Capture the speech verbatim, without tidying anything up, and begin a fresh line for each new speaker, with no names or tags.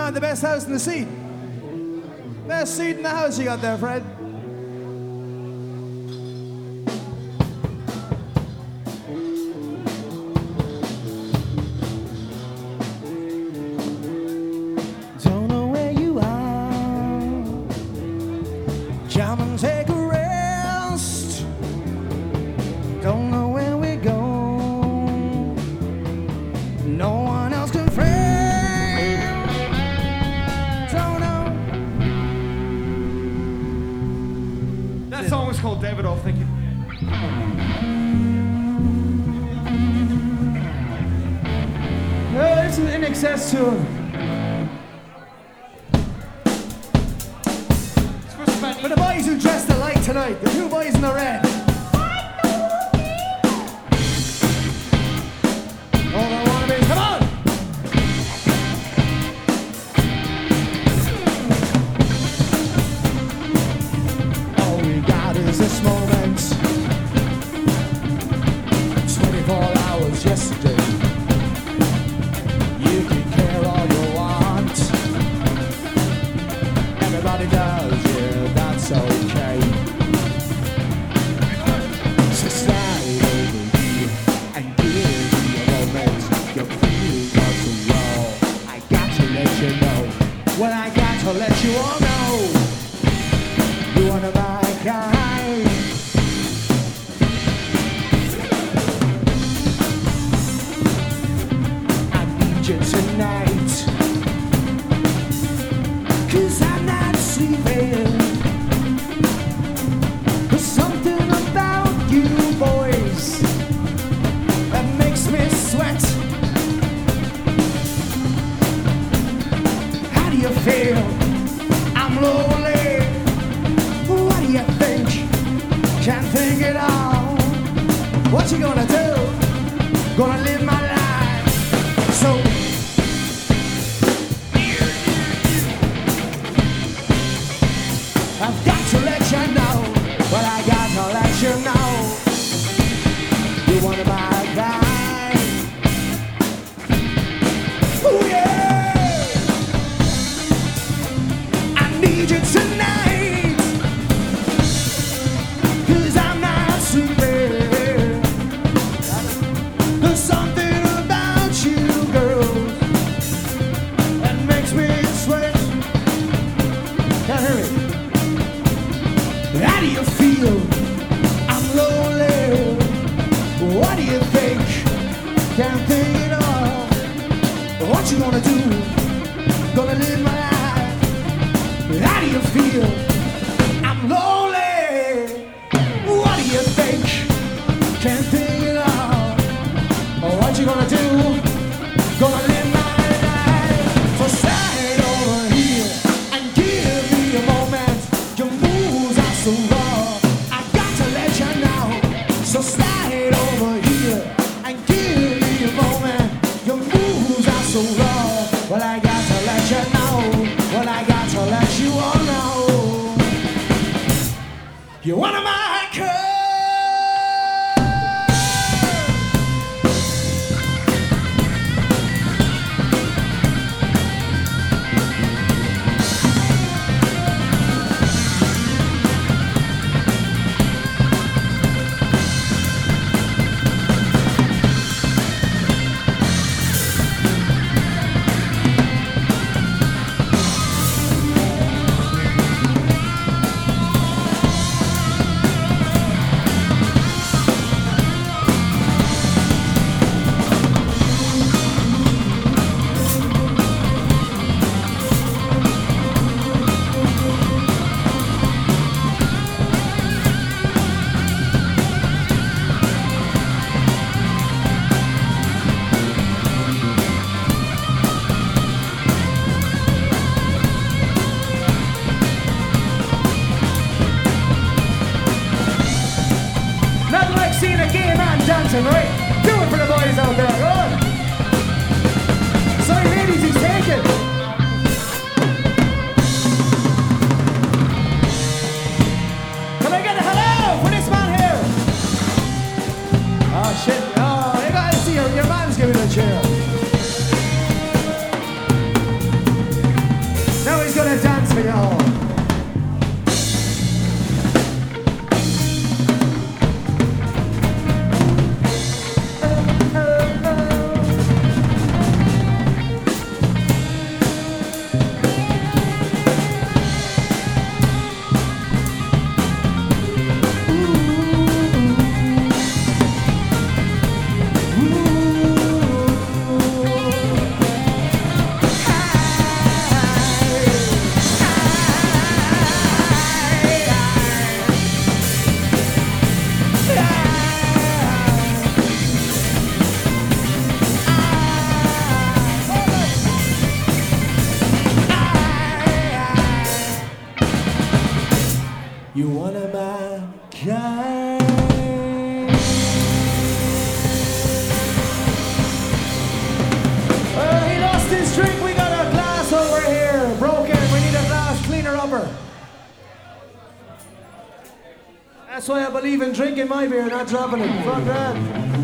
on the best house in the seat. Best seat in the house you got there, Fred. Don't know where you are. Come and take a rest. Don't know where we go. No one else can friend. Don't know.
That song was called Davidoff, thank you.
Oh, this is In Excess tune. For the boys who dressed alike tonight, the two boys in the red. All I wanna be, come on! All we got is this moment. twenty-four hours yesterday. You can care all you want. Everybody does, yeah, that's okay. So slide over here and give me a moment. Your feelings are so raw. I got to let you know. Well, I got to let you all know. You wanna my kind. I need you tonight. 'Cause I'm not sleeping. There's something about you boys that makes me sweat. How do you feel? I'm lonely. What do you think? Can't think it all. What you gonna do? Gonna live my life. So I've got to let you know, but I got to let you know. You wanna buy a guy? Ooh yeah! I need you tonight, 'cause I'm not sleeping. There's something about you, girl, that makes me sweat. Can't hear me. How do you feel? I'm lonely. What do you think? Can't think it all. What you gonna do? Gonna live my life. How do you feel? I'm lonely. What do you think? Can't think it all. What you gonna do? Gonna live my life. So slide over here and give me a moment. Your moves are so raw. I got to let you know. So slide over here and give me a moment. Your moves are so raw. Well, I got to let you know. Well, I got to let you all know. You're one of my girls. Dancing, right? Do it for the boys out there, go on. Sorry, ladies, he's taken. Can I get a hello for this man here? Oh, shit. Oh, you gotta see your, your man's giving a cheer. That's why I believe in drinking my beer, not dropping it. Fuck that.